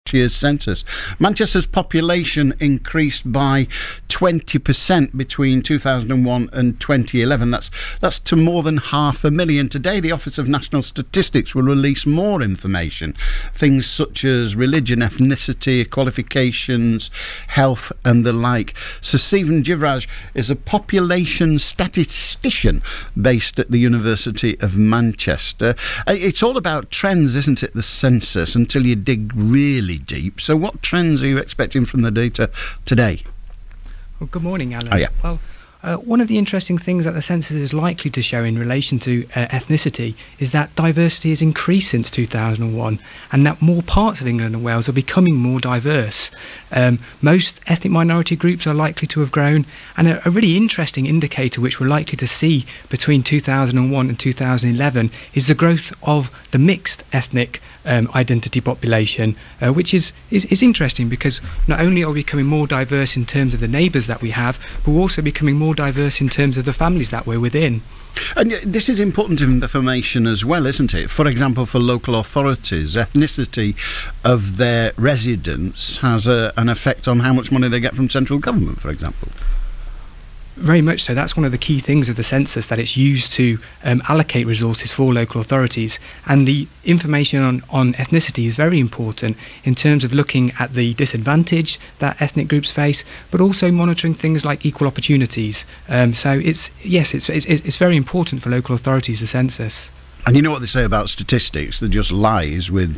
last year's census. Manchester's population increased by 20% between 2001 and 2011. That's to more than 500,000. Today, the Office of National Statistics will release more information. Things such as religion, ethnicity, qualifications, health and the like. Sir Stephen Jivraj is a population statistician based at the University of Manchester. It's all about trends, isn't it, the census, until you dig really deep. So what trends are you expecting from the data today? Well, good morning, Alan. Oh, yeah. Well, one of the interesting things that the census is likely to show in relation to ethnicity is that diversity has increased since 2001, and that more parts of England and Wales are becoming more diverse. Most ethnic minority groups are likely to have grown, and a really interesting indicator which we're likely to see between 2001 and 2011 is the growth of the mixed ethnic identity population, which is interesting, because not only are we becoming more diverse in terms of the neighbours that we have, but we're also becoming more diverse in terms of the families that we're within. And this is important information as well, isn't it? For example, for local authorities, ethnicity of their residents has an effect on how much money they get from central government, for example. Very much so. That's one of the key things of the census, that it's used to allocate resources for local authorities. And the information on ethnicity is very important in terms of looking at the disadvantage that ethnic groups face, but also monitoring things like equal opportunities. So it's very important for local authorities, the census. And you know what they say about statistics? They're just lies with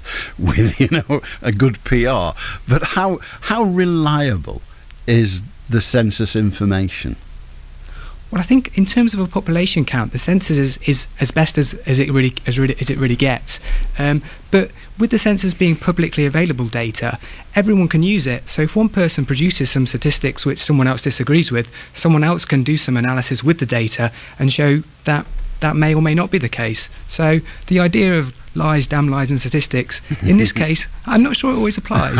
a good PR. But how reliable is the census information? Well, I think in terms of a population count, the census is as best as it really gets. But with the census being publicly available data, everyone can use it. So if one person produces some statistics which someone else disagrees with, someone else can do some analysis with the data and show that that may or may not be the case. So the idea of lies, damn lies and statistics, in this case, I'm not sure it always applies.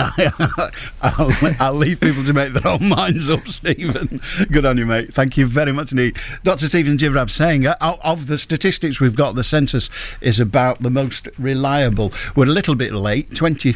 I'll leave people to make their own minds up, Stephen. Good on you, mate. Thank you very much indeed. Dr. Stephen Jivraj saying, of the statistics we've got, the census is about the most reliable. We're a little bit late, 23